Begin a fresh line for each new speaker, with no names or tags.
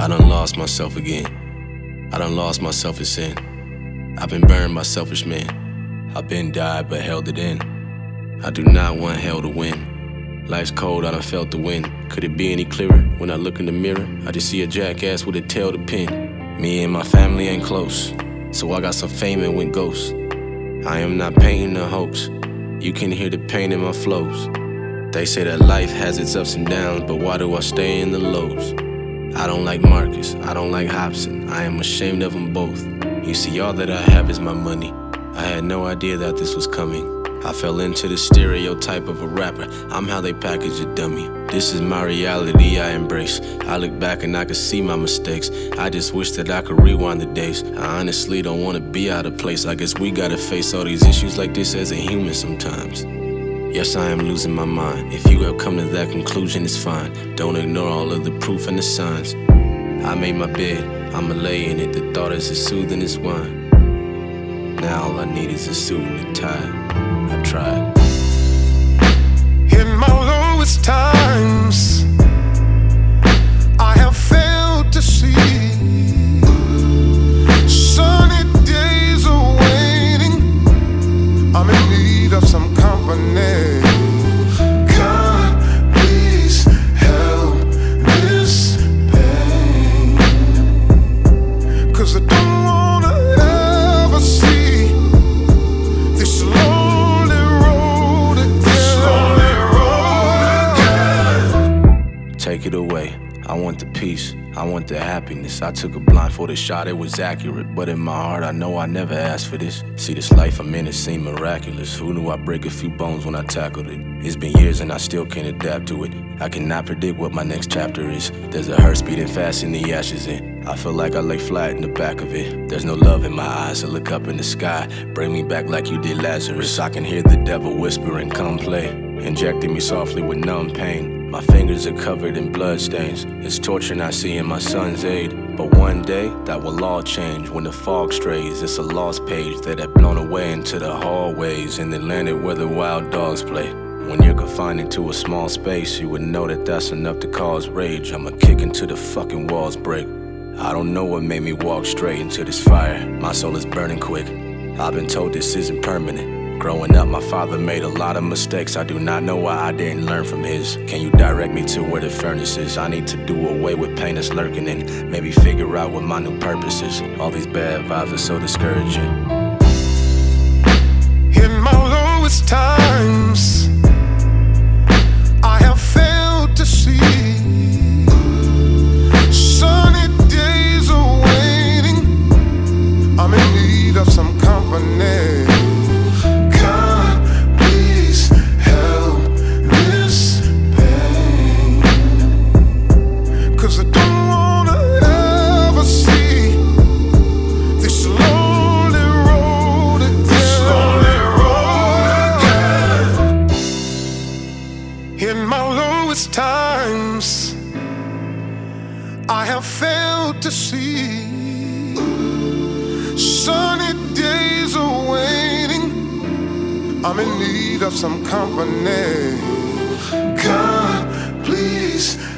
I done lost myself again. I done lost myself in sin. I've been burned by selfish men. I've been died but held it in. I do not want hell to win. Life's cold, I done felt the wind. Could it be any clearer? When I look in the mirror, I just see a jackass with a tail to pin. Me and my family ain't close, so I got some fame and went ghost. I am not painting a hoax. You can hear the pain in my flows. They say that life has its ups and downs, but why do I stay in the lows? I don't like Marcus, I don't like Hobson. I am ashamed of them both. You see, all that I have is my money. I had no idea that this was coming. I fell into the stereotype of a rapper. I'm how they package a dummy. This is my reality I embrace. I look back and I can see my mistakes. I just wish that I could rewind the days. I honestly don't wanna be out of place. I guess we gotta face all these issues like this as a human sometimes. Yes, I am losing my mind. If you have come to that conclusion, it's fine. Don't ignore all of the proof and the signs. I made my bed, I'ma lay in it. The thought is as soothing as wine. Now all I need is a suit and a tie. I tried.
In my lowest times, I have failed to see sunny days are waiting. I'm in need of some company. God, please help this pain, 'cause I don't wanna ever see this lonely road again.
Take it away. I want the peace, I want the happiness. I took a blindfolded shot, it was accurate. But in my heart, I know I never asked for this. See, this life I'm in, it seemed miraculous. Who knew I'd break a few bones when I tackled it? It's been years and I still can't adapt to it. I cannot predict what my next chapter is. There's a heart beating fast in the ashes in. I feel like I lay flat in the back of it. There's no love in my eyes, I look up in the sky. Bring me back like you did Lazarus. I can hear the devil whispering, come play. Injecting me softly with numb pain. My fingers are covered in bloodstains. It's torture not seeing my son's aid. But one day, that will all change. When the fog strays, it's a lost page that had blown away into the hallways and then landed where the wild dogs play. When you're confined into a small space, you would know that that's enough to cause rage. I'ma kick until the fucking walls break. I don't know what made me walk straight into this fire. My soul is burning quick. I've been told this isn't permanent. Growing up, my father made a lot of mistakes. I do not know why I didn't learn from his. Can you direct me to where the furnace is? I need to do away with pain that's lurking and maybe figure out what my new purpose is. All these bad vibes are so discouraging.
In my lowest times, I have failed to see sunny days are waiting. I'm in need of some company. God, please help this pain, 'cause I don't wanna ever see this lonely road again. In my lowest times, I have failed to see sunny days are waiting. I'm in need of some company. God, please